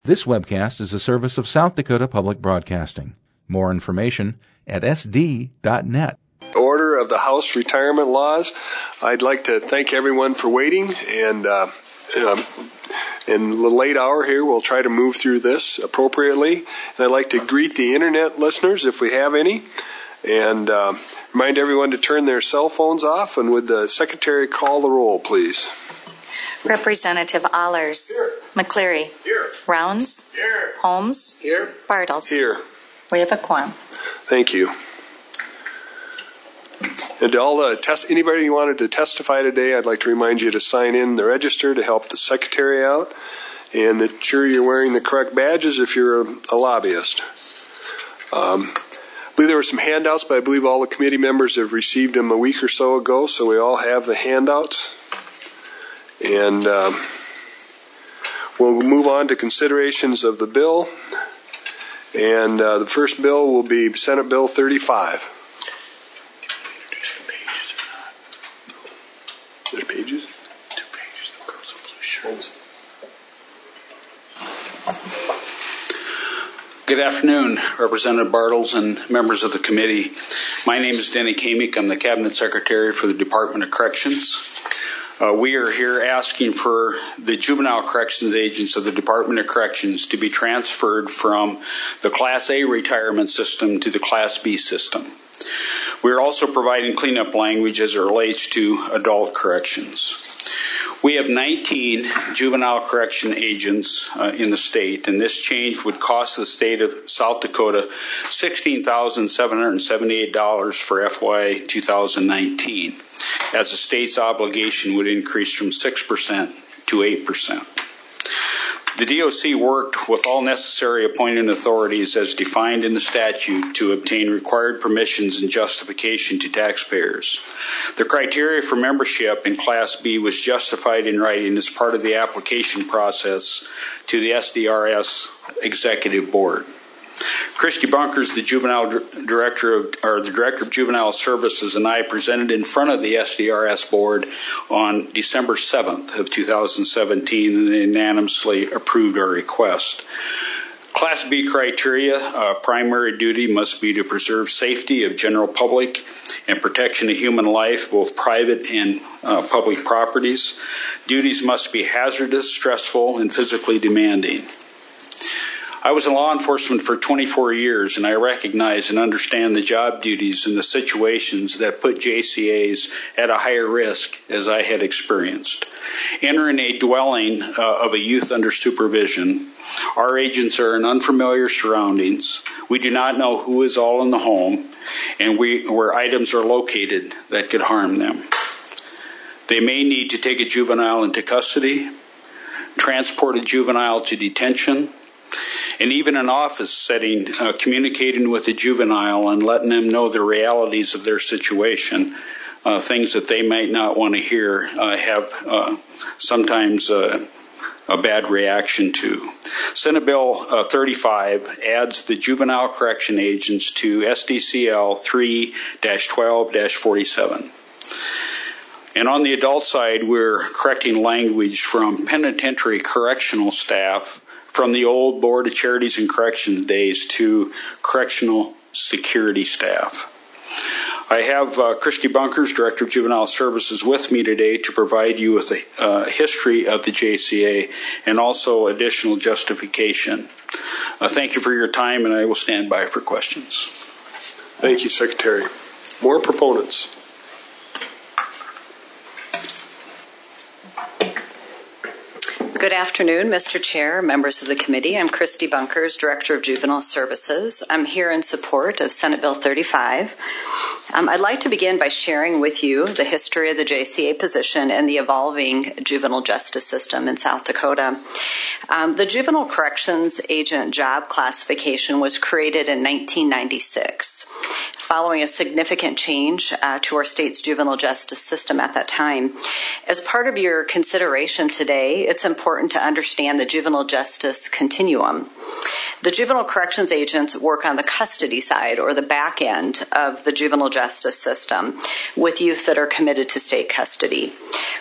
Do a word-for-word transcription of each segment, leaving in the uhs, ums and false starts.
This webcast is a service of South Dakota Public Broadcasting. More information at s d dot net. Order of the House retirement laws. I'd like to thank everyone for waiting, and uh, um, in the late hour here, we'll try to move through this appropriately. And I'd like to greet the internet listeners, if we have any, and uh, remind everyone to turn their cell phones off. And would the secretary call the roll, please? Representative Allers. Here. McCleary. Here. Rounds. Here. Holmes. Here. Bartles. Here. We have a quorum. Thank you. And to all the test, anybody who wanted to testify today, I'd like to remind you to sign in the register to help the secretary out, and that sure you're wearing the correct badges if you're a, a lobbyist. Um, I believe there were some handouts, but I believe all the committee members have received them a week or so ago, so we all have the handouts. And um, we'll move on to considerations of the bill. And uh, the first bill will be Senate Bill thirty-five. There's pages? Two pages. The girls in blue shirts. Good afternoon, Representative Bartles and members of the committee. My name is Denny Kamick. I'm the Cabinet Secretary for the Department of Corrections. Uh, we are here asking for the juvenile corrections agents of the Department of Corrections to be transferred from the Class A retirement system to the Class B system. We are also providing cleanup language as it relates to adult corrections. We have nineteen juvenile correction agents uh, in the state, and this change would cost the state of South Dakota sixteen thousand seven hundred seventy-eight dollars for F Y twenty nineteen, as the state's obligation would increase from six percent to eight percent. The D O C worked with all necessary appointed authorities as defined in the statute to obtain required permissions and justification to taxpayers. The criteria for membership in Class B was justified in writing as part of the application process to the S D R S Executive Board. Christy Bunkers, the juvenile director of, or the director of juvenile services, and I presented in front of the S D R S board on December seventh of two thousand seventeen, and they unanimously approved our request. Class B criteria: uh, primary duty must be to preserve safety of general public and protection of human life, both private and uh, public properties. Duties must be hazardous, stressful, and physically demanding. I was in law enforcement for twenty-four years, and I recognize and understand the job duties and the situations that put J C As at a higher risk as I had experienced. Entering a dwelling uh, of a youth under supervision, our agents are in unfamiliar surroundings. We do not know who is all in the home, and we, where items are located that could harm them. They may need to take a juvenile into custody, transport a juvenile to detention, and even an office setting, uh, communicating with the juvenile and letting them know the realities of their situation, uh, things that they might not want to hear, uh, have uh, sometimes uh, a bad reaction to. Senate Bill uh, thirty-five adds the juvenile correction agents to S D C L three dash twelve dash forty-seven. And on the adult side, we're correcting language from penitentiary correctional staff from the old Board of Charities and Corrections days to correctional security staff. I have uh, Christy Bunkers, Director of Juvenile Services, with me today to provide you with a uh, history of the J C A and also additional justification. Uh, thank you for your time, and I will stand by for questions. Thank you, Secretary. More proponents. Good afternoon, Mister Chair, members of the committee. I'm Christy Bunkers, Director of Juvenile Services. I'm here in support of Senate Bill thirty-five. Um, I'd like to begin by sharing with you the history of the J C A position and the evolving juvenile justice system in South Dakota. Um, the Juvenile Corrections Agent job classification was created in nineteen ninety-six, following a significant change uh, to our state's juvenile justice system at that time. As part of your consideration today, it's important to understand the juvenile justice continuum. The juvenile corrections agents work on the custody side, or the back end of the juvenile justice system, with youth that are committed to state custody.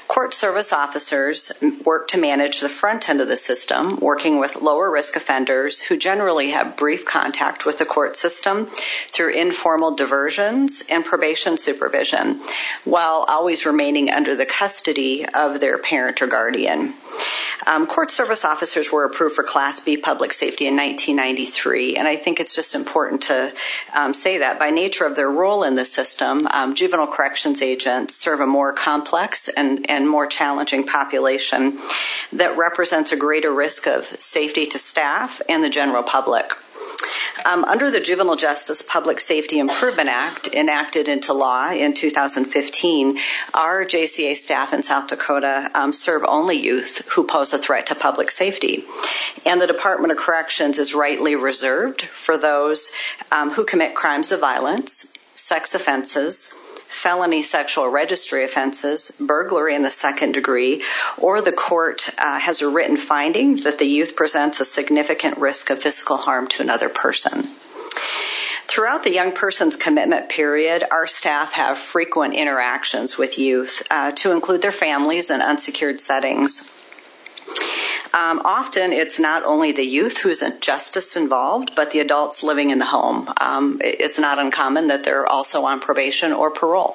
Court service officers work to manage the front end of the system, working with lower risk offenders who generally have brief contact with the court system through informal diversions and probation supervision, while always remaining under the custody of their parent or guardian. Um, court service officers were approved for Class B public safety in nineteen ninety-three, and I think it's just important to um, say that by nature of their role in the system, um, juvenile corrections agents serve a more complex and, and more challenging population that represents a greater risk of safety to staff and the general public. Um, under the Juvenile Justice Public Safety Improvement Act, enacted into law in two thousand fifteen, our J C A staff in South Dakota um, serve only youth who pose a threat to public safety. And the Department of Corrections is rightly reserved for those um, who commit crimes of violence, sex offenses, felony sexual registry offenses, burglary in the second degree, or the court uh, has a written finding that the youth presents a significant risk of physical harm to another person. Throughout the young person's commitment period, our staff have frequent interactions with youth uh, to include their families in unsecured settings. Um, often it's not only the youth who's in justice involved, but the adults living in the home. Um, it's not uncommon that they're also on probation or parole.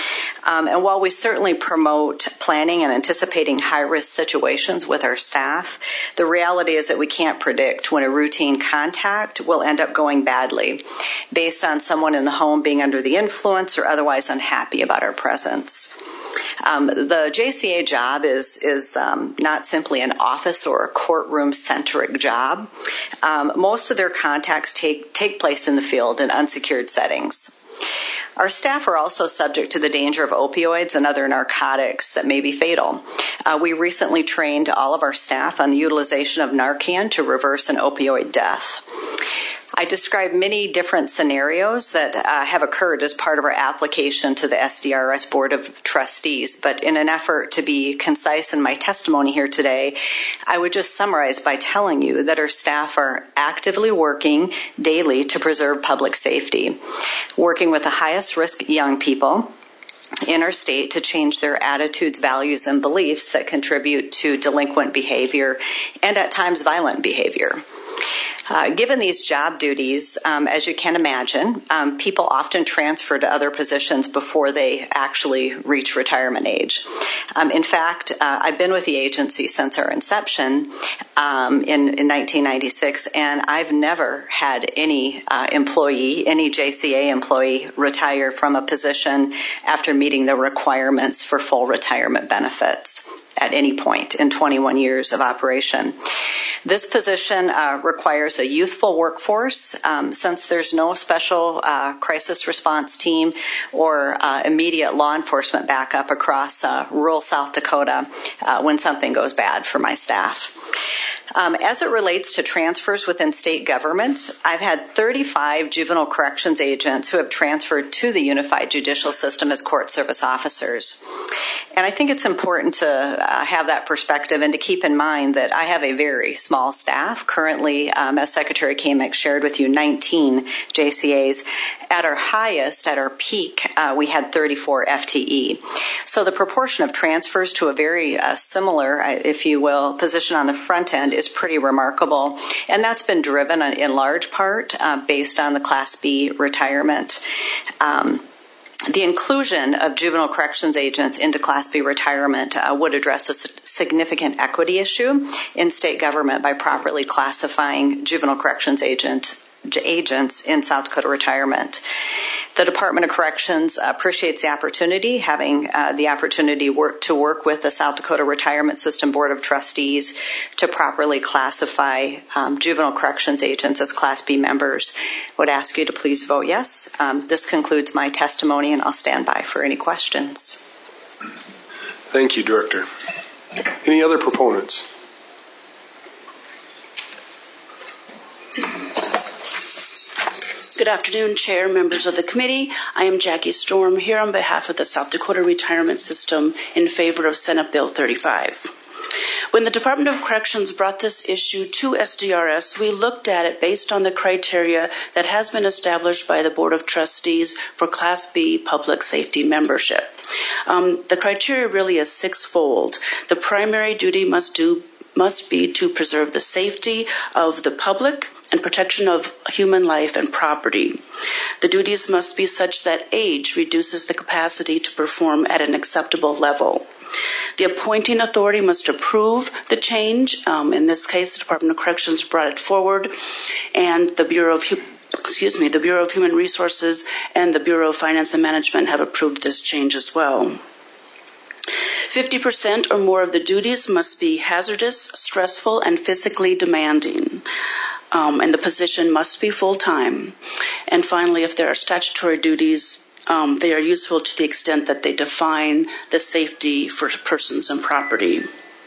Um, and while we certainly promote planning and anticipating high-risk situations with our staff, the reality is that we can't predict when a routine contact will end up going badly based on someone in the home being under the influence or otherwise unhappy about our presence. Um, the J C A job is is um, not simply an office or a courtroom-centric job. Um, most of their contacts take, take place in the field in unsecured settings. Our staff are also subject to the danger of opioids and other narcotics that may be fatal. Uh, we recently trained all of our staff on the utilization of Narcan to reverse an opioid death. I described many different scenarios that uh, have occurred as part of our application to the S D R S Board of Trustees, but in an effort to be concise in my testimony here today, I would just summarize by telling you that our staff are actively working daily to preserve public safety, working with the highest risk young people in our state to change their attitudes, values, and beliefs that contribute to delinquent behavior and at times violent behavior. Uh, given these job duties, um, as you can imagine, um, people often transfer to other positions before they actually reach retirement age. Um, in fact, uh, I've been with the agency since our inception um, in, in nineteen ninety-six, and I've never had any uh, employee, any J C A employee, retire from a position after meeting the requirements for full retirement benefits at any point in twenty-one years of operation. This position uh, requires a youthful workforce um, since there's no special uh, crisis response team or uh, immediate law enforcement backup across uh, rural South Dakota uh, when something goes bad for my staff. Um, as it relates to transfers within state government, I've had thirty-five juvenile corrections agents who have transferred to the unified judicial system as court service officers. And I think it's important to uh, have that perspective and to keep in mind that I have a very small staff. Currently, um, as Secretary Kamick shared with you, nineteen J C As. At our highest, at our peak, uh, we had thirty-four F T E. So the proportion of transfers to a very uh, similar, if you will, position on the front end is pretty remarkable. And that's been driven in large part uh, based on the Class B retirement. Um, The inclusion of juvenile corrections agents into Class B retirement uh, would address a significant equity issue in state government by properly classifying juvenile corrections agent, agents in South Dakota retirement. The Department of Corrections appreciates the opportunity, having uh, the opportunity work, to work with the South Dakota Retirement System Board of Trustees to properly classify um, juvenile corrections agents as Class B members. Would ask you to please vote yes. Um, this concludes my testimony, and I'll stand by for any questions. Thank you, Director. Any other proponents? Good afternoon, Chair, members of the committee. I am Jackie Storm here on behalf of the South Dakota Retirement System in favor of Senate Bill thirty-five. When the Department of Corrections brought this issue to S D R S, we looked at it based on the criteria that has been established by the Board of Trustees for Class B public safety membership. Um, the criteria really is sixfold. The primary duty must do must be to preserve the safety of the public and protection of human life and property. The duties must be such that age reduces the capacity to perform at an acceptable level. The appointing authority must approve the change. Um, in this case, the Department of Corrections brought it forward, and the Bureau of excuse me, the Bureau of Human Resources and the Bureau of Finance and Management have approved this change as well. fifty percent or more of the duties must be hazardous, stressful, and physically demanding. Um, and the position must be full-time. And finally, if there are statutory duties, um, they are useful to the extent that they define the safety for persons and property.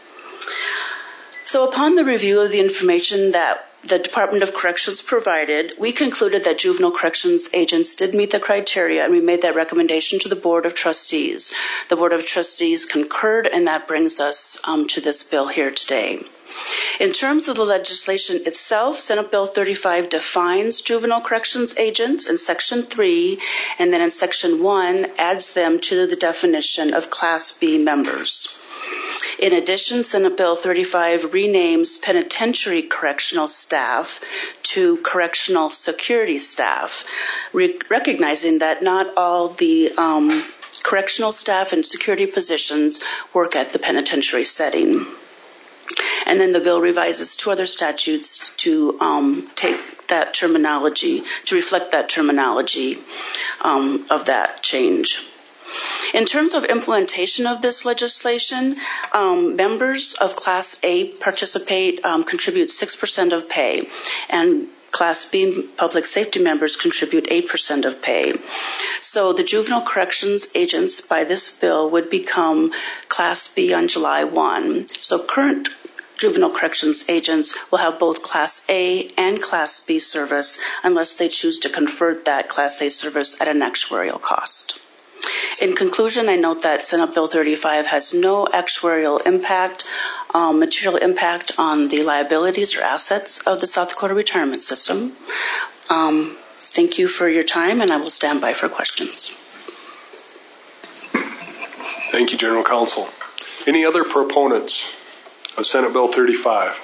So upon the review of the information that the Department of Corrections provided, we concluded that juvenile corrections agents did meet the criteria, and we made that recommendation to the Board of Trustees. The Board of Trustees concurred, and that brings us um, to this bill here today. In terms of the legislation itself, Senate Bill thirty-five defines juvenile corrections agents in Section three, and then in Section one adds them to the definition of Class B members. In addition, Senate Bill thirty-five renames penitentiary correctional staff to correctional security staff, re- recognizing that not all the um, correctional staff and security positions work at the penitentiary setting. And then the bill revises two other statutes to um, take that terminology, to reflect that terminology um, of that change. In terms of implementation of this legislation, um, members of Class A participate, um, contribute six percent of pay, and Class B public safety members contribute eight percent of pay. So the juvenile corrections agents by this bill would become Class B on July first. So current juvenile corrections agents will have both Class A and Class B service unless they choose to convert that Class A service at an actuarial cost. In conclusion, I note that Senate Bill thirty-five has no actuarial impact, um, material impact on the liabilities or assets of the South Dakota retirement system. Um, thank you for your time, and I will stand by for questions. Thank you, General Counsel. Any other proponents of Senate Bill thirty-five?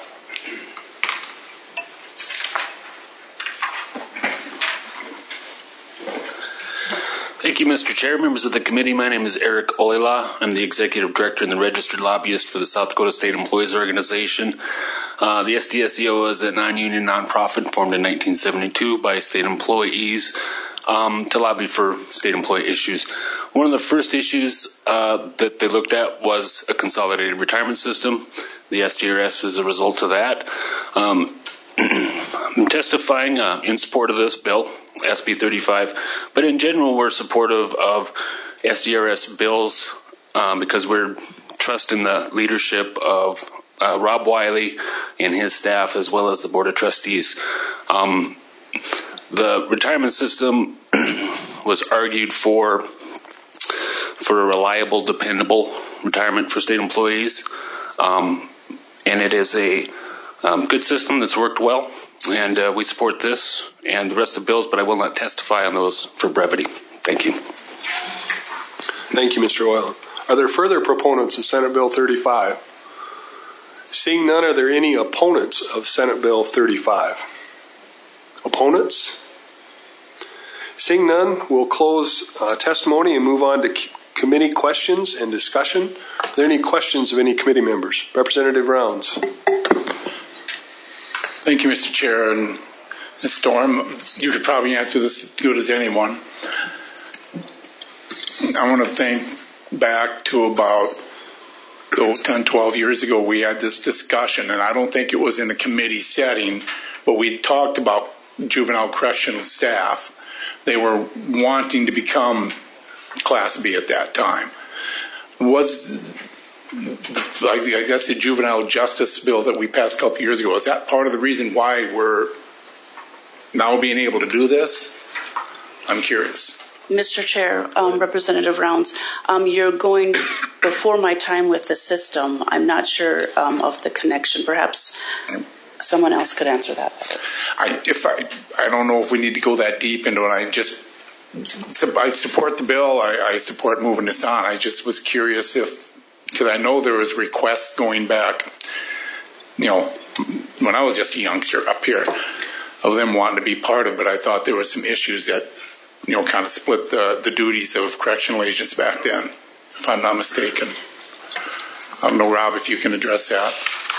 Thank you, Mister Chair. Members of the committee, my name is Eric Olela. I'm the Executive Director and the Registered Lobbyist for the South Dakota State Employees Organization. Uh, the S D S E O is a non-union nonprofit formed in nineteen seventy-two by state employees um, to lobby for state employee issues. One of the first issues uh, that they looked at was a consolidated retirement system. The S D R S is a result of that. Um, I'm testifying uh, in support of this bill, S B thirty-five, but in general we're supportive of S D R S bills um, because we're trusting the leadership of uh, Rob Wiley and his staff as well as the Board of Trustees. Um, the retirement system was argued for for a reliable, dependable retirement for state employees, um, and it is a Um, good system that's worked well, and uh, we support this and the rest of the bills, but I will not testify on those for brevity. Thank you. Thank you, Mister Oil. Are there further proponents of Senate Bill thirty-five? Seeing none, are there any opponents of Senate Bill thirty-five? Opponents? Seeing none, we'll close uh, testimony and move on to committee questions and discussion. Are there any questions of any committee members? Representative Rounds. Thank you, Mister Chair. And Miz Storm, you could probably answer this as good as anyone. I want to think back to about oh, ten, twelve years ago, we had this discussion, and I don't think it was in a committee setting, but we talked about juvenile correctional staff. They were wanting to become Class B at that time. Was I guess the juvenile justice bill that we passed a couple years ago, is that part of the reason why we're now being able to do this? I'm curious. Mister Chair, um, Representative Rounds, um, you're going before my time with the system. I'm not sure um, of the connection. Perhaps someone else could answer that better. I, if I, I don't know if we need to go that deep into it. I just, I support the bill. I, I support moving this on. I just was curious if, because I know there was requests going back, you know, when I was just a youngster up here, of them wanting to be part of it. But I thought there were some issues that, you know, kind of split the, the duties of correctional agents back then, if I'm not mistaken. I don't know, Rob, if you can address that.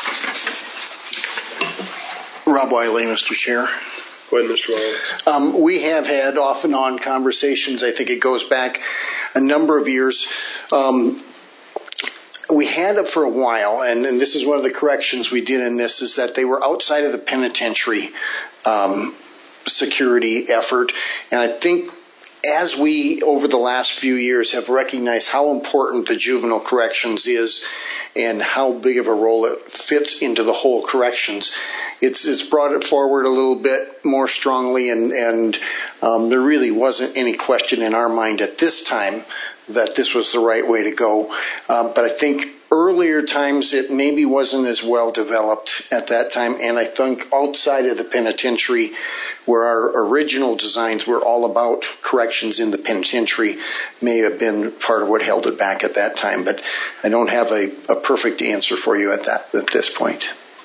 Rob Wiley, Mister Chair. Go ahead, Mister Wiley. Um, we have had off and on conversations. I think it goes back a number of years. Um, we had it for a while, and, and this is one of the corrections we did in this, is that they were outside of the penitentiary um, security effort. And I think as we, over the last few years, have recognized how important the juvenile corrections is and how big of a role it fits into the whole corrections, it's it's brought it forward a little bit more strongly, and, and um, there really wasn't any question in our mind at this time that this was the right way to go. Um, but I think earlier times it maybe wasn't as well developed at that time, and I think outside of the penitentiary, where our original designs were all about corrections in the penitentiary, may have been part of what held it back at that time. But I don't have a, a perfect answer for you at that at this point.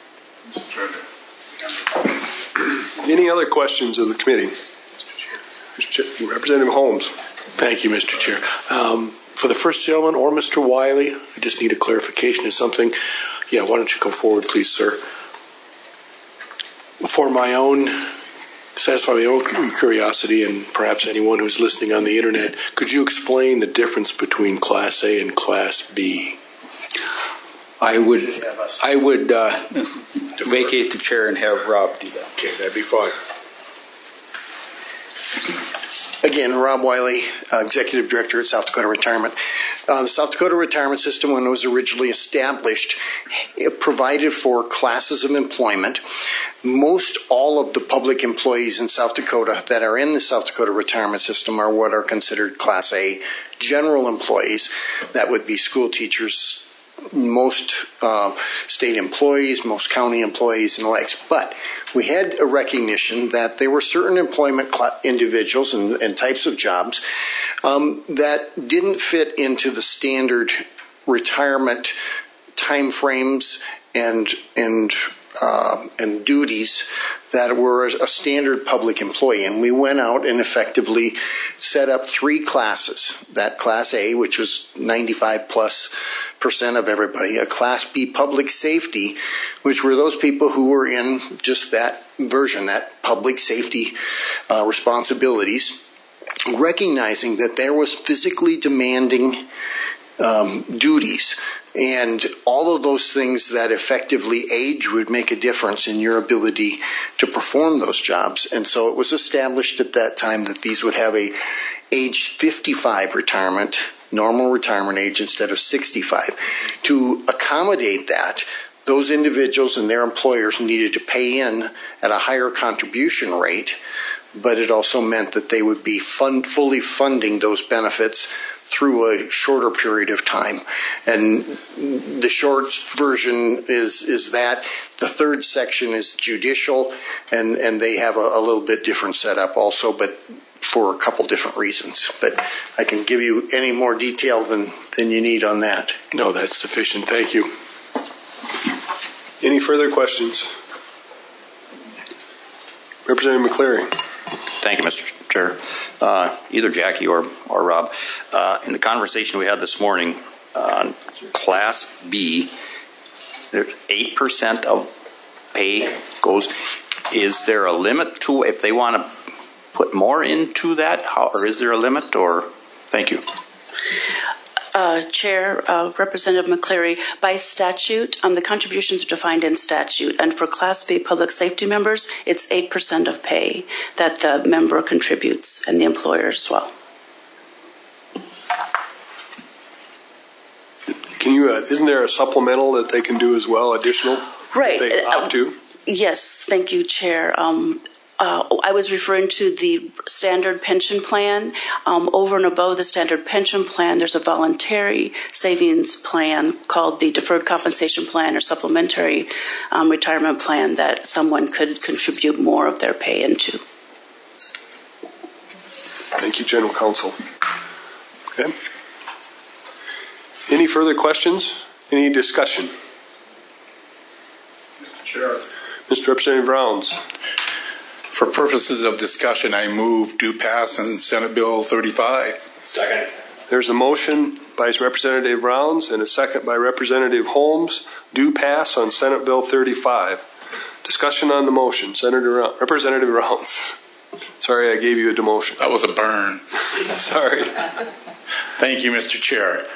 Any other questions of the committee? Representative Holmes. Thank you, Mister Chair. Um, for the first gentleman or Mister Wiley, I just need a clarification of something. Yeah, why don't you come forward, please, sir? For my own, satisfy my own curiosity, and perhaps anyone who's listening on the internet, could you explain the difference between Class A and Class B? I would, I would uh, vacate the chair and have Rob do that. Okay, that'd be fine. Again, Rob Wiley, uh, Executive Director at South Dakota Retirement. Uh, the South Dakota Retirement System, when it was originally established, it provided for classes of employment. Most all of the public employees in South Dakota that are in the South Dakota Retirement System are what are considered Class A general employees. That would be school teachers, most uh, state employees, most county employees, and the likes. But we had a recognition that there were certain employment cl- individuals and, and types of jobs um, that didn't fit into the standard retirement timeframes and and uh, and duties that were a standard public employee. And we went out and effectively set up three classes. That Class A, which was ninety-five plus percent of everybody, a Class B public safety, which were those people who were in just that version, that public safety uh, responsibilities, recognizing that there was physically demanding um, duties. And all of those things that effectively age would make a difference in your ability to perform those jobs. And so it was established at that time that these would have a age fifty-five retirement, normal retirement age, instead of sixty-five. To accommodate that, those individuals and their employers needed to pay in at a higher contribution rate, but it also meant that they would be fund, fully funding those benefits through a shorter period of time. And the short version is is that. The third section is judicial, and, and they have a, a little bit different setup also, but for a couple different reasons. But I can give you any more detail than, than you need on that. No, that's sufficient. Thank you. Any further questions? Representative McCleary. Thank you, Mister Chair. Uh, either Jackie or, or Rob, uh, in the conversation we had this morning on Class B, there's eight percent of pay goes. Is there a limit to if they want to put more into that, How, or is there a limit? Or thank you. Uh, Chair, uh, Representative McCleary, by statute, um, the contributions are defined in statute, and for Class B public safety members, it's eight percent of pay that the member contributes, and the employer as well. Can you? Uh, isn't there a supplemental that they can do as well, additional? Right. That they opt to? Uh, yes, thank you, Chair. Um, Uh, I was referring to the standard pension plan. Um, over and above the standard pension plan, there's a voluntary savings plan called the deferred compensation plan or supplementary um, retirement plan that someone could contribute more of their pay into. Thank you, General Counsel. Okay. Any further questions? Any discussion? Mister Chair. Mister Representative Rounds. For purposes of discussion, I move do pass on Senate Bill thirty-five. Second. There's a motion by Representative Rounds and a second by Representative Holmes. Do pass on Senate Bill thirty-five. Discussion on the motion. Senator Rounds. Representative Rounds. Sorry, I gave you a demotion. That was a burn. Sorry. Thank you, Mister Chair.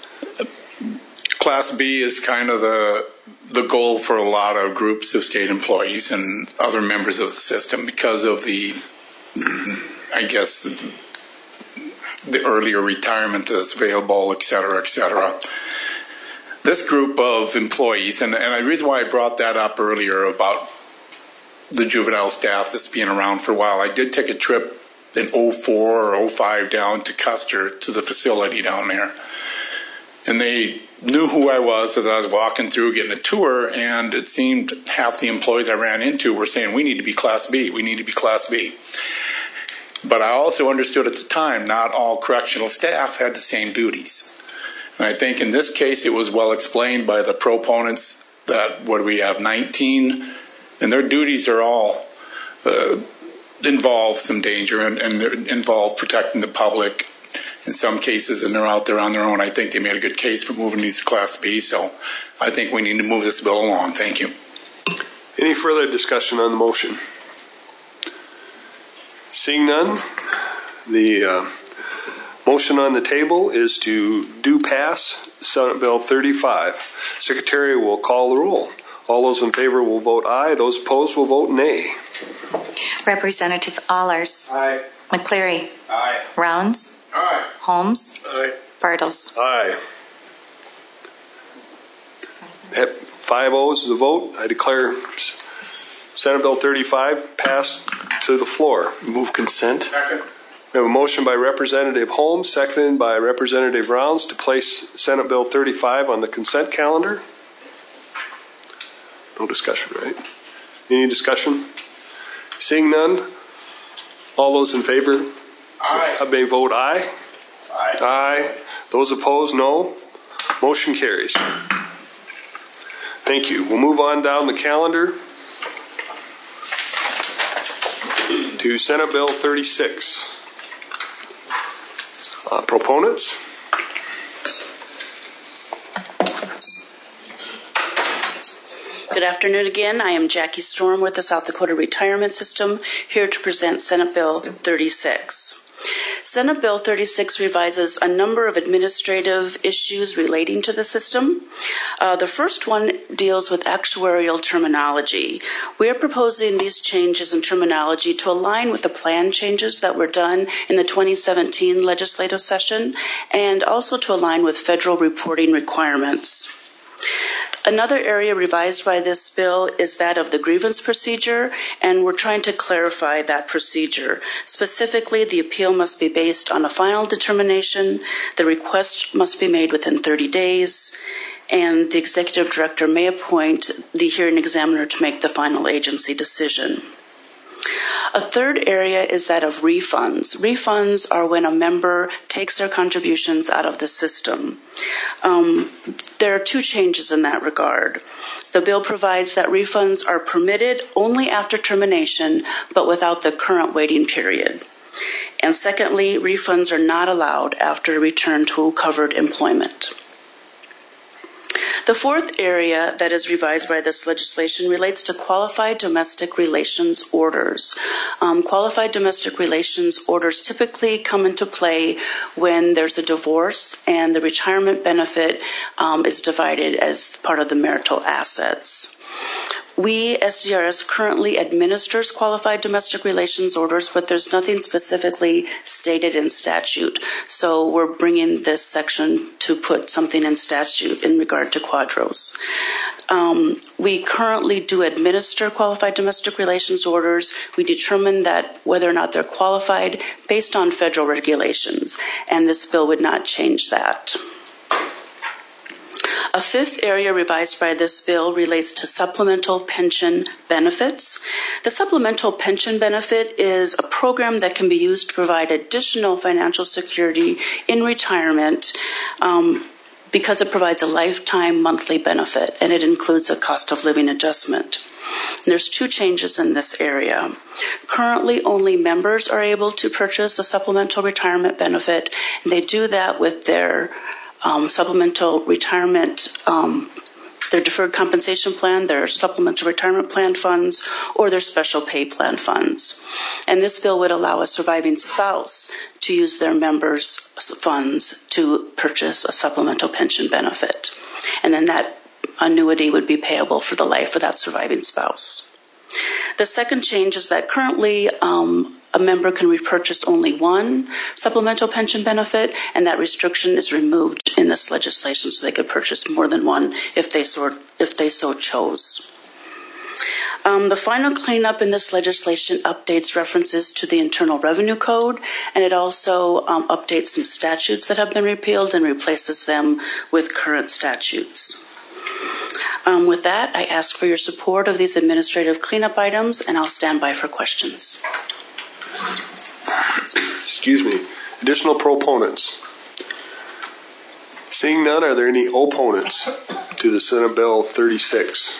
Class B is kind of the the goal for a lot of groups of state employees and other members of the system because of the, I guess, the earlier retirement that's available, et cetera, et cetera. This group of employees, and, and the reason why I brought that up earlier about the juvenile staff that's been around for a while, I did take a trip in oh four or oh five down to Custer to the facility down there. And they knew who I was as I was walking through getting a tour, and it seemed half the employees I ran into were saying, we need to be Class B, we need to be Class B. But I also understood at the time not all correctional staff had the same duties. And I think in this case it was well explained by the proponents that what do we have, nineteen, and their duties are all uh, involve some danger and, and involve protecting the public in some cases, and they're out there on their own. I think they made a good case for moving these to Class B, so I think we need to move this bill along. Thank you. Any further discussion on the motion? Seeing none, the uh, motion on the table is to do pass Senate Bill thirty-five. Secretary will call the roll. All those in favor will vote aye. Those opposed will vote nay. Representative Allers. Aye. McCleary. Aye. Rounds. Aye. Holmes. Aye. Bartles. Aye. At five ohs the vote. I declare Senate Bill thirty-five passed to the floor. Move consent. Second. We have a motion by Representative Holmes, seconded by Representative Rounds to place Senate Bill thirty-five on the consent calendar. No discussion, right? Any discussion? Seeing none, all those in favor Aye. may vote aye. Aye. Aye. Those opposed, no. Motion carries. Thank you. We'll move on down the calendar to Senate Bill thirty-six. Uh, proponents? Good afternoon again. I am Jackie Storm with the South Dakota Retirement System, here to present Senate Bill thirty-six. Senate Bill thirty-six revises a number of administrative issues relating to the system. Uh, the first one deals with actuarial terminology. We are proposing these changes in terminology to align with the plan changes that were done in the twenty seventeen legislative session and also to align with federal reporting requirements. Another area revised by this bill is that of the grievance procedure, and we're trying to clarify that procedure. Specifically, the appeal must be based on a final determination, the request must be made within thirty days, and the executive director may appoint the hearing examiner to make the final agency decision. A third area is that of refunds. Refunds are when a member takes their contributions out of the system. Um, there are two changes in that regard. The bill provides that refunds are permitted only after termination, but without the current waiting period. And secondly, refunds are not allowed after return to covered employment. The fourth area that is revised by this legislation relates to qualified domestic relations orders. Um, qualified domestic relations orders typically come into play when there's a divorce and the retirement benefit um, is divided as part of the marital assets. We, S D R S, currently administers qualified domestic relations orders, but there's nothing specifically stated in statute. So we're bringing this section to put something in statute in regard to quadros. Um, we currently do administer qualified domestic relations orders. We determine that whether or not they're qualified based on federal regulations, and this bill would not change that. A fifth area revised by this bill relates to supplemental pension benefits. The supplemental pension benefit is a program that can be used to provide additional financial security in retirement um, because it provides a lifetime monthly benefit, and it includes a cost of living adjustment. And there's two changes in this area. Currently, only members are able to purchase a supplemental retirement benefit, and they do that with their Um, supplemental retirement, um, their deferred compensation plan, their supplemental retirement plan funds, or their special pay plan funds. And this bill would allow a surviving spouse to use their members' funds to purchase a supplemental pension benefit. And then that annuity would be payable for the life of that surviving spouse. The second change is that currently um, a member can repurchase only one supplemental pension benefit, and that restriction is removed in this legislation so they could purchase more than one if they so, if they so chose. Um, the final cleanup in this legislation updates references to the Internal Revenue Code, and it also um, updates some statutes that have been repealed and replaces them with current statutes. Um, with that, I ask for your support of these administrative cleanup items, and I'll stand by for questions. Excuse me. Additional proponents? Seeing none, are there any opponents to the Senate Bill thirty-six?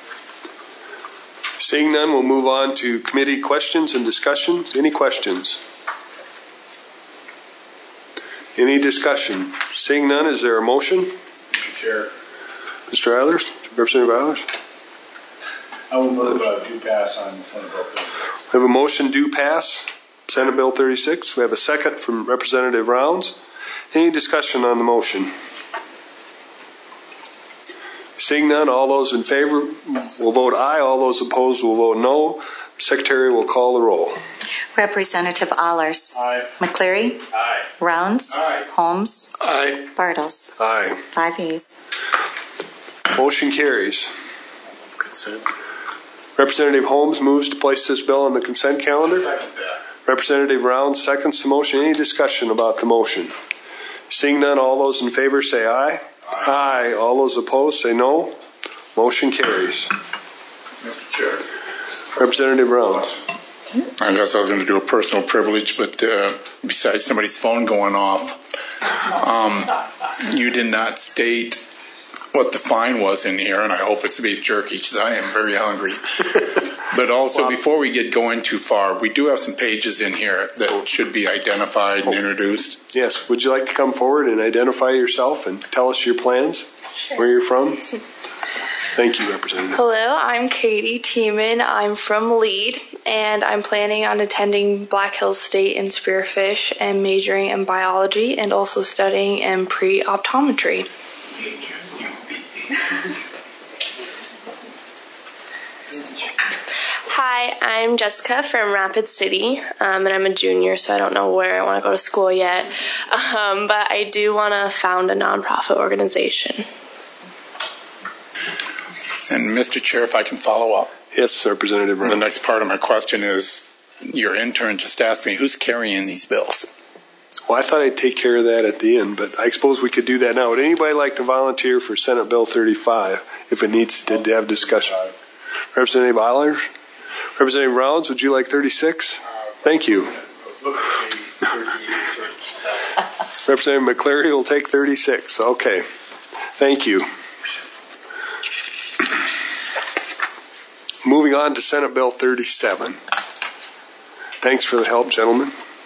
Seeing none, we'll move on to committee questions and discussions. Any questions? Any discussion? Seeing none, is there a motion? Mister Chair. Mister Eilers? Representative Eilers? I will move uh, due pass on Senate Bill thirty-six. We have a motion due pass, Senate Bill thirty-six. We have a second from Representative Rounds. Any discussion on the motion? Seeing none, all those in favor will vote aye. All those opposed will vote no. Secretary will call the roll. Representative Allers. Aye. McCleary. Aye. Rounds. Aye. Holmes. Aye. Bartles. Aye. Five ayes. Motion carries. Consent. Representative Holmes moves to place this bill on the consent calendar. Second that. Representative Rounds seconds the motion. Any discussion about the motion? Seeing none, all those in favor say aye. Aye. Aye. All those opposed say no. Motion carries. Mister Chair. Representative Rounds. I guess I was going to do a personal privilege, but uh, besides somebody's phone going off, um, you did not state what the fine was in here, and I hope it's beef jerky because I am very hungry. But also, well, before we get going too far, we do have some pages in here that should be identified and introduced. Yes. Would you like to come forward and identify yourself and tell us your plans, sure. Where you're from? Thank you, Representative. Hello, I'm Katie Tiemann. I'm from Lead, and I'm planning on attending Black Hills State in Spearfish and majoring in biology and also studying in pre-optometry. Hi, I'm Jessica from Rapid City, um, and I'm a junior, so I don't know where I want to go to school yet. Um, but I do want to found a nonprofit organization. And Mister Chair, if I can follow up. Yes, Representative Brown. The next part of my question is, your intern just asked me, who's carrying these bills? Well, I thought I'd take care of that at the end, but I suppose we could do that now. Would anybody like to volunteer for Senate Bill thirty-five if it needs to, to have discussion? Representative Eilers? Representative Rounds, would you like thirty-six? Thank you. Representative McCleary will take thirty-six. Okay. Thank you. Moving on to Senate Bill thirty-seven. Thanks for the help, gentlemen.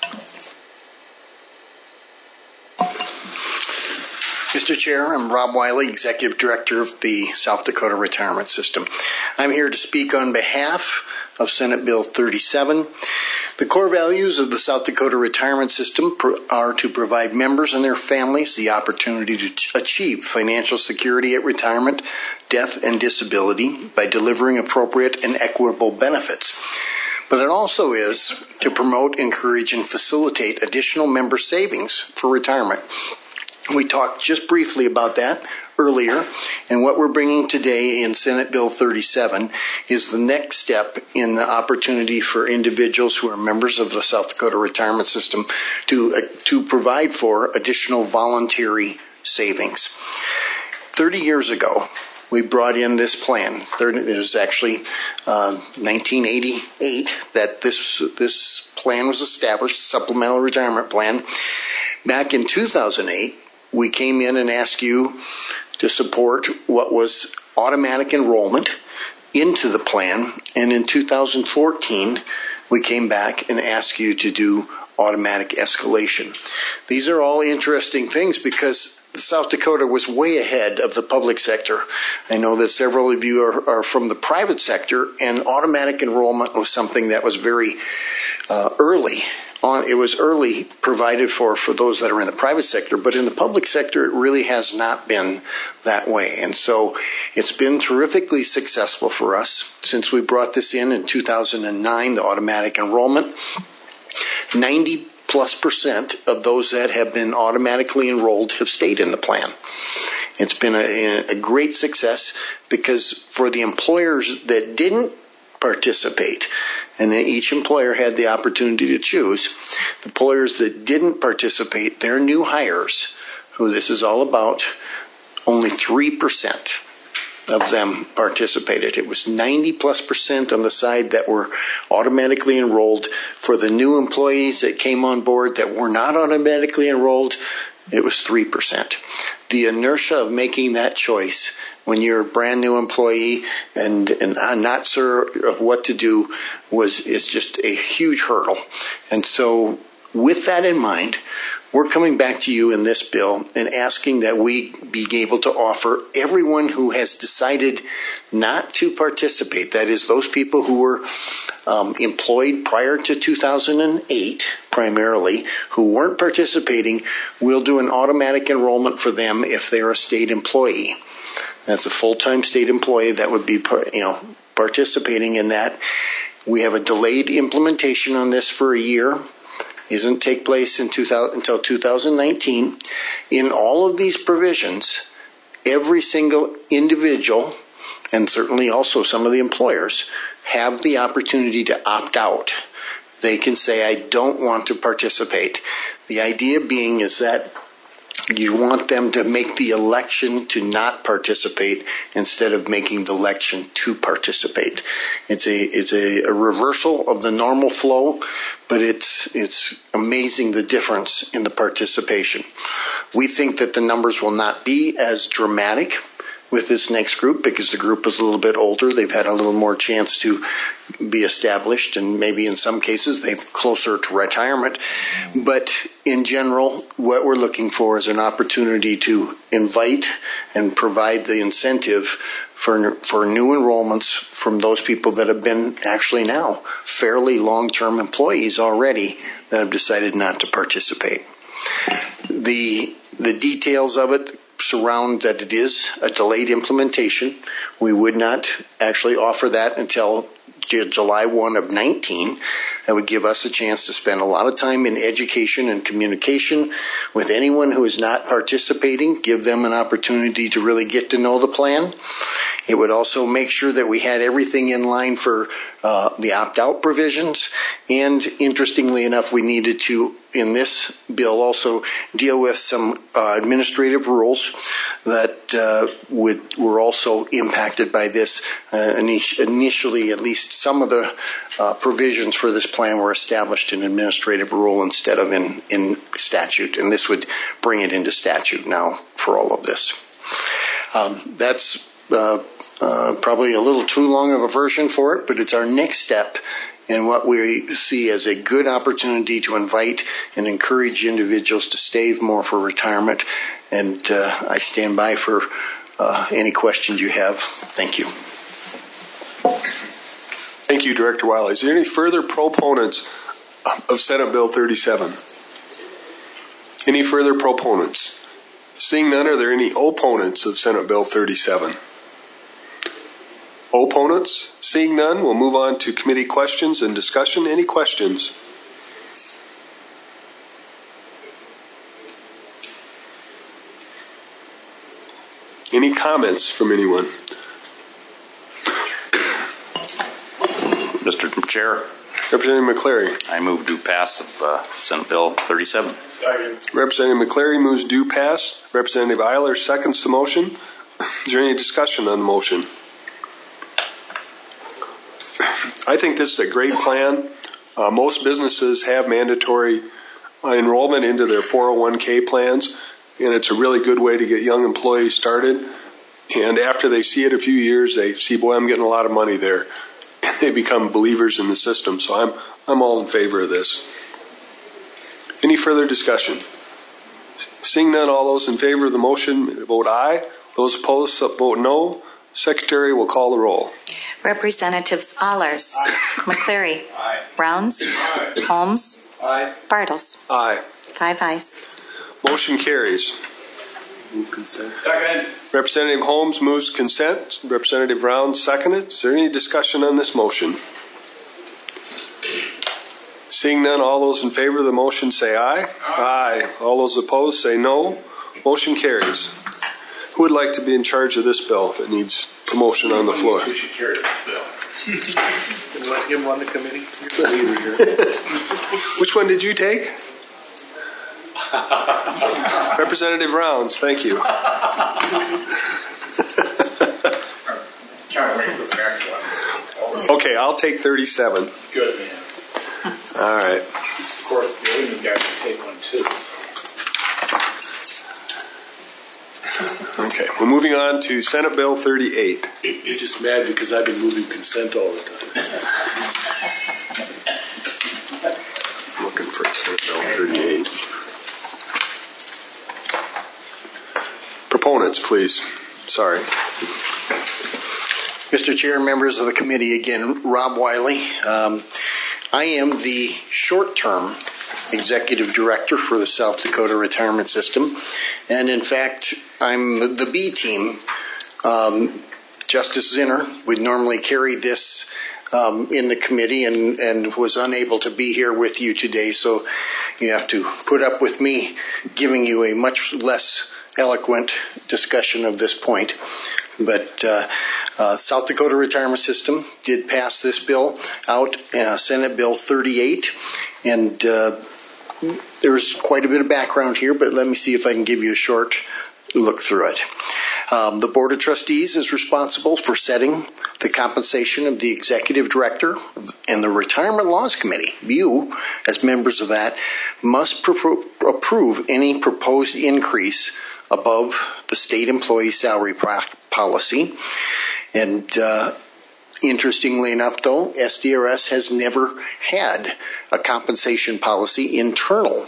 Mister Chair, I'm Rob Wiley, Executive Director of the South Dakota Retirement System. I'm here to speak on behalf of Senate Bill thirty-seven. The core values of the South Dakota retirement system are to provide members and their families the opportunity to achieve financial security at retirement, death, and disability by delivering appropriate and equitable benefits. But it also is to promote, encourage, and facilitate additional member savings for retirement. We talked just briefly about that earlier, and what we're bringing today in Senate Bill thirty-seven is the next step in the opportunity for individuals who are members of the South Dakota retirement system to, uh, to provide for additional voluntary savings. thirty years ago, we brought in this plan. It was actually uh, nineteen eighty-eight that this, this plan was established, Supplemental Retirement Plan. Back in two thousand eight, we came in and asked you to support what was automatic enrollment into the plan. And in two thousand fourteen, we came back and asked you to do automatic escalation. These are all interesting things because South Dakota was way ahead of the public sector. I know that several of you are, are from the private sector, and automatic enrollment was something that was very uh, early. On, it was early provided for for those that are in the private sector, but in the public sector, it really has not been that way. And so it's been terrifically successful for us since we brought this in in two thousand nine, the automatic enrollment. ninety plus percent of those that have been automatically enrolled have stayed in the plan. It's been a, a great success because for the employers that didn't participate, and then each employer had the opportunity to choose. The employers that didn't participate, their new hires, who this is all about, only three percent of them participated. It was ninety plus percent on the side that were automatically enrolled. For the new employees that came on board that were not automatically enrolled, it was three percent. The inertia of making that choice when you're a brand new employee and, and not sure of what to do was is just a huge hurdle. And so with that in mind, we're coming back to you in this bill and asking that we be able to offer everyone who has decided not to participate, that is those people who were um, employed prior to two thousand eight primarily, who weren't participating, we'll do an automatic enrollment for them if they're a state employee. That's a full-time state employee that would be, you know, participating in that. We have a delayed implementation on this for a year. It doesn't take place in two thousand, until two thousand nineteen. In all of these provisions, every single individual, and certainly also some of the employers, have the opportunity to opt out. They can say, I don't want to participate. The idea being is that you want them to make the election to not participate instead of making the election to participate. It's a it's a, a reversal of the normal flow, but it's it's amazing the difference in the participation. We think that the numbers will not be as dramatic with this next group because the group is a little bit older. They've had a little more chance to be established, and maybe in some cases they're closer to retirement. But in general, what we're looking for is an opportunity to invite and provide the incentive for for new enrollments from those people that have been actually now fairly long-term employees already that have decided not to participate. The the details of it surround that it is a delayed implementation. We would not actually offer that until July first of nineteen. That would give us a chance to spend a lot of time in education and communication with anyone who is not participating, give them an opportunity to really get to know the plan. It would also make sure that we had everything in line for uh, the opt-out provisions. And interestingly enough, we needed to, in this bill, also deal with some uh, administrative rules that uh, would were also impacted by this. Uh, initially, at least some of the uh, provisions for this plan were established in administrative rule instead of in, in statute. And this would bring it into statute now for all of this. Um, that's uh, uh, probably a little too long of a version for it, but it's our next step in what we see as a good opportunity to invite and encourage individuals to save more for retirement. And uh, I stand by for uh, any questions you have. Thank you. Thank you, Director Wiley. Is there any further proponents of Senate Bill thirty-seven? Any further proponents? Seeing none, are there any opponents of Senate Bill thirty-seven? Opponents? Seeing none, we'll move on to committee questions and discussion. Any questions? Any comments from anyone? Mister Chair. Representative McCleary. I move due pass of uh, Senate Bill thirty-seven. Second. Representative McCleary moves due pass. Representative Eiler seconds the motion. Is there any discussion on the motion? I think this is a great plan. Uh, most businesses have mandatory uh, enrollment into their four oh one k plans, and it's a really good way to get young employees started. And after they see it a few years, they see, boy, I'm getting a lot of money there. And they become believers in the system. So I'm I'm all in favor of this. Any further discussion? Seeing none, all those in favor of the motion vote aye. Those opposed vote no. Secretary will call the roll. Representatives Allers. Aye. McCleary. Aye. Rounds. Aye. Holmes. Aye. Bartles. Aye. Five ayes. Motion carries. Move consent. Second. Representative Holmes moves consent. Representative Rounds seconded. Is there any discussion on this motion? Seeing none, all those in favor of the motion say aye. Aye. Aye. All those opposed say no. Motion carries. Who would like to be in charge of this bill if it needs promotion on the floor? We should carry this bill. Can let him run the committee? You're the leader here. Which one did you take? Representative Rounds, thank you. Can't wait for the next one. Okay, I'll take thirty-seven. Good, man. All right. Of course, the other guy should take one too. Okay, we're moving on to Senate Bill thirty-eight. You're just mad because I've been moving consent all the time. I'm looking for Senate Bill thirty-eight. Proponents, please. Sorry. Mister Chair, members of the committee, again, Rob Wiley. Um, I am the short-term executive director for the South Dakota Retirement System, and in fact, I'm the B team. Um, Justice Zinner would normally carry this um, in the committee and, and was unable to be here with you today, so you have to put up with me giving you a much less eloquent discussion of this point. But uh, uh, South Dakota Retirement System did pass this bill out, uh, Senate Bill thirty-eight, and uh, there's quite a bit of background here, but let me see if I can give you a short look through it. Um, the Board of Trustees is responsible for setting the compensation of the Executive Director, and the Retirement Laws Committee, you, as members of that, must pro- approve any proposed increase above the state employee salary pro- policy. And uh, interestingly enough, though, S D R S has never had a compensation policy internal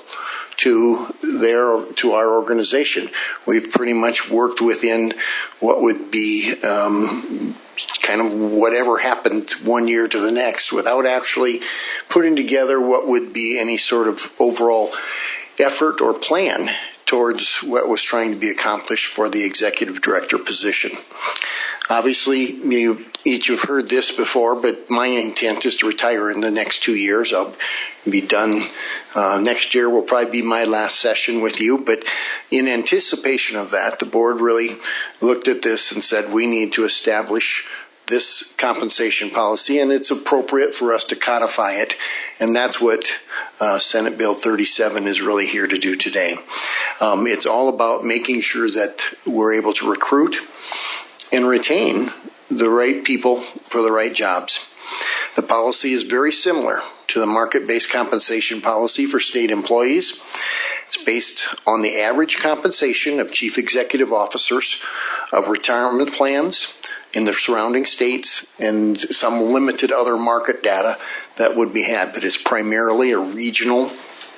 to their to our organization. We've pretty much worked within what would be um, kind of whatever happened one year to the next without actually putting together what would be any sort of overall effort or plan towards what was trying to be accomplished for the executive director position. Obviously, you each have heard this before, but my intent is to retire in the next two years. I'll be done uh, next year will probably be my last session with you, but in anticipation of that, the board really looked at this and said we need to establish this compensation policy, and it's appropriate for us to codify it, and that's what uh, Senate Bill thirty-seven is really here to do today. Um, it's all about making sure that we're able to recruit and retain the right people for the right jobs. The policy is very similar to the market-based compensation policy for state employees. It's based on the average compensation of chief executive officers of retirement plans in the surrounding states and some limited other market data that would be had, but it's primarily a regional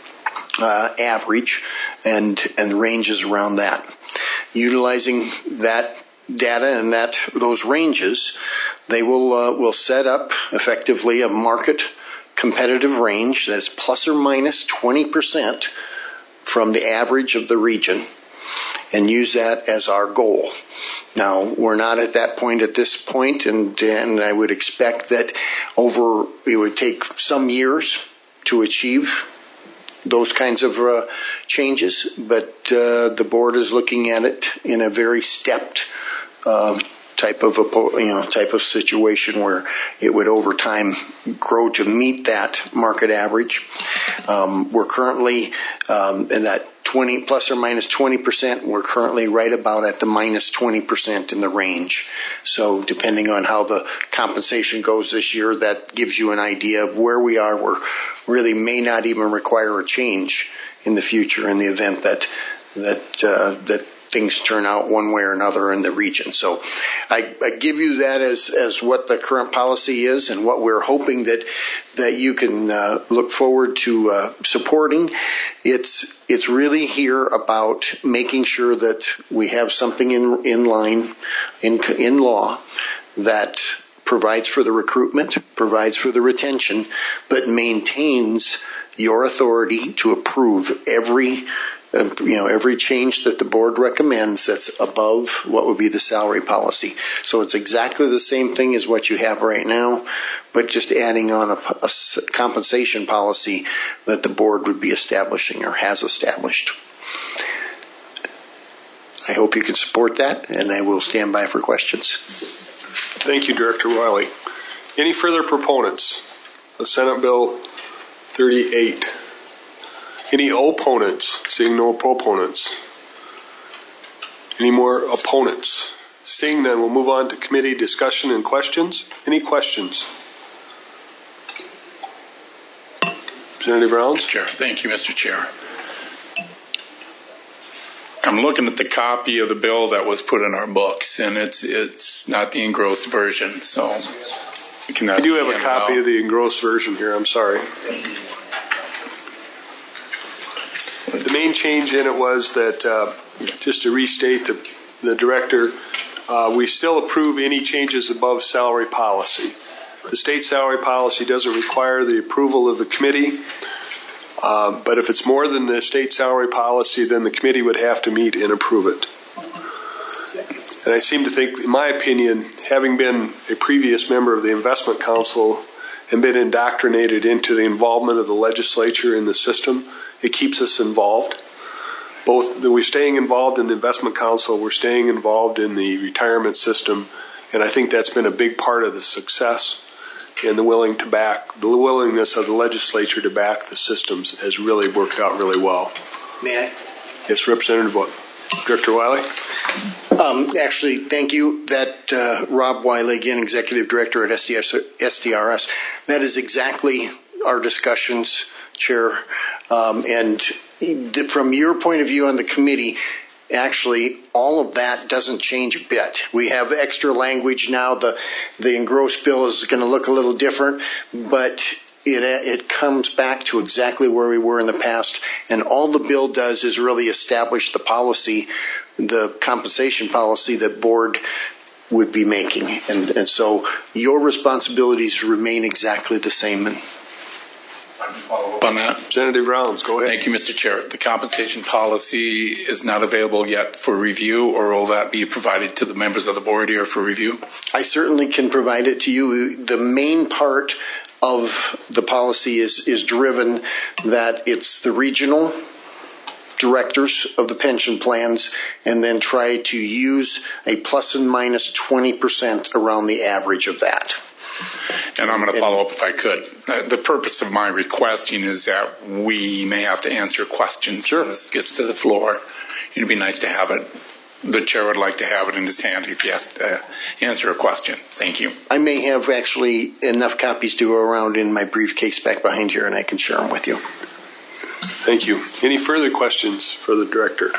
uh, average and and ranges around that. Utilizing that data and that those ranges, they will uh, will set up effectively a market competitive range that is plus or minus twenty percent from the average of the region, and use that as our goal. Now, we're not at that point at this point, and, and I would expect that over, it would take some years to achieve those kinds of uh, changes, but uh, the board is looking at it in a very stepped uh, type of a, you know type of situation where it would over time grow to meet that market average. Um, we're currently um, in that twenty plus or minus twenty percent. We're currently right about at the minus twenty percent in the range. So depending on how the compensation goes this year, that gives you an idea of where we are. We're really may not even require a change in the future in the event that that uh, that things turn out one way or another in the region. So I, I give you that as, as what the current policy is and what we're hoping that that you can uh, look forward to uh, supporting. It's it's really here about making sure that we have something in in line in in law that provides for the recruitment, provides for the retention, but maintains your authority to approve every Uh, you know, every change that the board recommends that's above what would be the salary policy. So it's exactly the same thing as what you have right now, but just adding on a, a compensation policy that the board would be establishing or has established. I hope you can support that, and I will stand by for questions. Thank you, Director Wiley. Any further proponents of Senate Bill thirty-eight? Any opponents? Seeing no proponents. Any more opponents? Seeing none, we'll move on to committee discussion and questions. Any questions? Representative Rounds? Chair. Thank you, Mister Chair. I'm looking at the copy of the bill that was put in our books, and it's it's not the engrossed version, so it cannot. I do have a copy out. of the engrossed version here. I'm sorry. The main change in it was that, uh, just to restate the, the director, uh, we still approve any changes above salary policy. The state salary policy doesn't require the approval of the committee, uh, but if it's more than the state salary policy, then the committee would have to meet and approve it. And I seem to think, in my opinion, having been a previous member of the Investment Council and been indoctrinated into the involvement of the legislature in the system, it keeps us involved. Both we're staying involved in the Investment Council, we're staying involved in the retirement system, and I think that's been a big part of the success and the willing to back the willingness of the legislature to back the systems has really worked out really well. May I? Yes, Representative Director Wiley. Um, actually, thank you. That uh, Rob Wiley, again, Executive Director at S D R S. That is exactly our discussions, Chair. Um, and from your point of view on the committee, actually, all of that doesn't change a bit. We have extra language now. The the engrossed bill is going to look a little different, but it it comes back to exactly where we were in the past. And all the bill does is really establish the policy, the compensation policy that board would be making. And, and so your responsibilities remain exactly the same. And follow up on that. Representative Rounds, go ahead. Thank you, Mister Chair. The compensation policy is not available yet for review, or will that be provided to the members of the board here for review? I certainly can provide it to you. The main part of the policy is, is driven that it's the regional directors of the pension plans and then try to use a plus and minus twenty percent around the average of that. And I'm going to follow up if I could. Uh, the purpose of my requesting is that we may have to answer questions sure. when this gets to the floor. It'd be nice to have it. The chair would like to have it in his hand if he has to answer a question. Thank you. I may have actually enough copies to go around in my briefcase back behind here, and I can share them with you. Thank you. Any further questions for the director?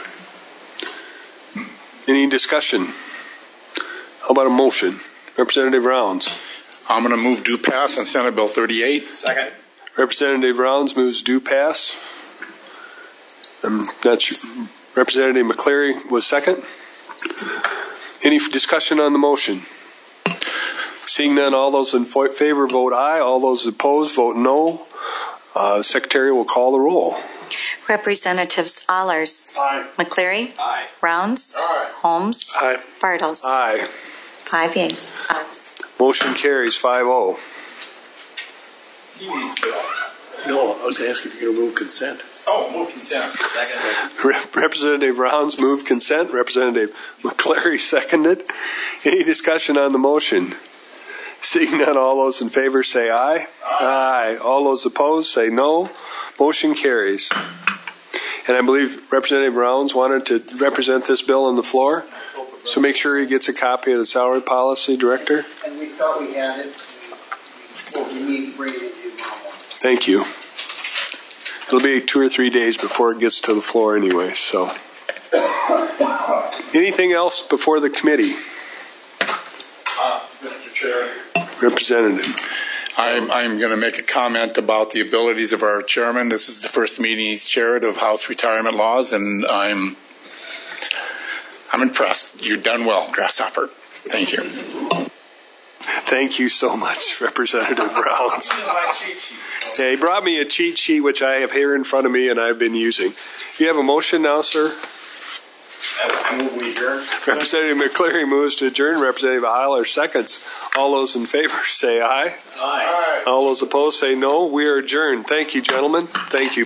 Any discussion? How about a motion? Representative Rounds. I'm going to move due pass on Senate Bill thirty-eight. Second. Representative Rounds moves due pass. I'm not sure. Representative McCleary was second. Any discussion on the motion? Seeing none, all those in favor vote aye. All those opposed vote no. Uh, Secretary will call the roll. Representatives Allers. Aye. McCleary. Aye. Rounds. Aye. Holmes. Aye. Bartles. Aye. Five yeas. Motion carries five oh. No, I was asking if you're going to move consent. Oh, move consent. Second. Rep- Representative Rounds moved consent. Representative McCleary seconded. Any discussion on the motion? Seeing none, all those in favor say aye. Aye. Aye. All those opposed say no. Motion carries. And I believe Representative Rounds wanted to represent this bill on the floor. So make sure he gets a copy of the salary policy, Director. And we thought we had it. Well, we need to bring it in tomorrow morning. Thank you. It'll be two or three days before it gets to the floor anyway, so. Anything else before the committee? Uh, Mister Chair. Representative. I'm, I'm going to make a comment about the abilities of our chairman. This is the first meeting he's chaired of House Retirement Laws, and I'm I'm impressed. You've done well, Grasshopper. Thank you. Thank you so much, Representative Rounds. Yeah, he brought me a cheat sheet, which I have here in front of me and I've been using. Do you have a motion now, sir? I move we adjourn. Representative McCleary moves to adjourn. Representative Eiler seconds. All those in favor say aye. Aye. All those opposed say no. We are adjourned. Thank you, gentlemen. Thank you.